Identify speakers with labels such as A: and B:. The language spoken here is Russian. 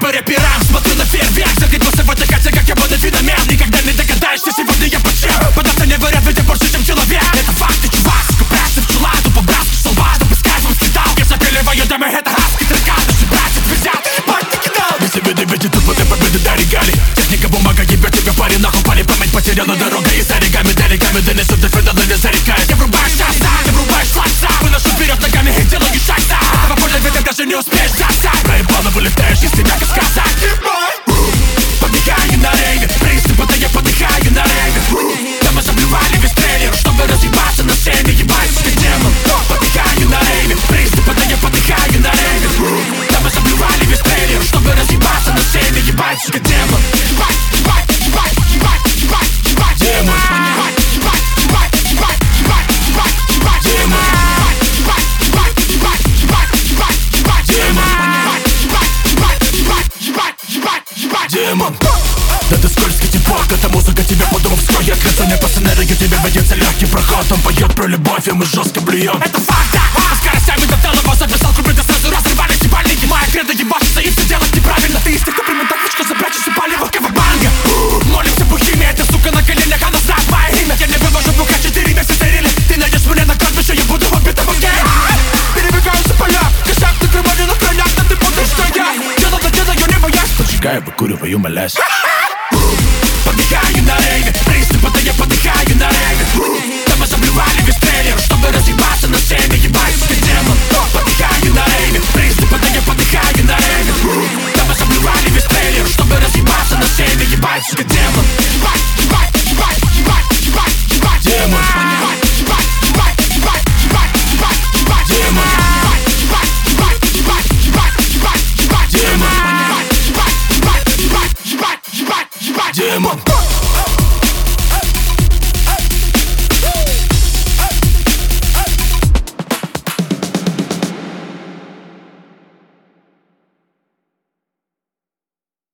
A: по рэперам, смотрю на фейерверк. Загребался в этой кате, как я буду феномен. Никогда не догадаешься, сегодня я под чем. Под не выряд, ведь я больше, чем человек. Это факты, чувак, скупляться в чула. Тупо братский солба, чтобы с кайфом слетал. Я запиливаю дымы, это хаски трека. Наши братья твердят, ебать ты кидал. Без победы, ведь и тут вот и победы дорогали. Техника, бумага, ебет тебя парень, нахуй пали. Память потеряла дорога и за реками, далеками. Донесут до финала, не зарекаясь. Я врубаешь шанса, ты врубаешь флакса. Выношу вперед ногами и делаю шаг за. Этого поля, ведь ты даже не успеешь застать. Проебало, вылетаешь из тебя, как сказать. Подыхаю на рейве, приступы, да я подыхаю на рейве. Да мы заблювали весь трейлер, чтобы разъебаться на сцене, ебать, сука, демон. Подыхаю на рейве, приступы, да я подыхаю на рейве. Да мы заблювали весь трейлер, чтобы разъебаться на сцене, ебать, сука, демон. Ебать, ебать, ебать, ебать, ебать, ебать, демон. Ебать, ебать, ебать, ебать, ебать, ебать, ебать, демон. Ебать, ебать, ебать, ебать, ебать, ебать, демон. Ебать, ебать, ебать, ебать, ебать, ебать, демон. Да ты скользкий типок, эта музыка тебя подумав скроет. Красоня по сценарию тебе ведется легкий проход. Он поет про любовь, и мы жестко блюем. Это факт, да, скоростями до целого записал куплет, да сразу разрывали ебальники. Моя кредо ебашится и все делать неправильно. Ты из тех, кто примет табличку, забрачешь и палево кавабанга. Молимся бухими, эта сука на коленях, она знает мое имя. Я не вывожу бухать 4 месяца рили. Ты найдешь меня на кладбище, я буду убитым в гейм. Перебегаются поля, кошак, ты крымали на крыльях, да ты будешь, что я делаю, не боясь. Поджигаю, выкуриваю, молясь. Подыхаю на рейве, приступы, да я подыхаю на рейве. Да мы заблювали весь трейлер, чтобы разъебаться на сцене, ебать, сука, демон. Подыхаю на рейве, приступы, да я подыхаю на рейве.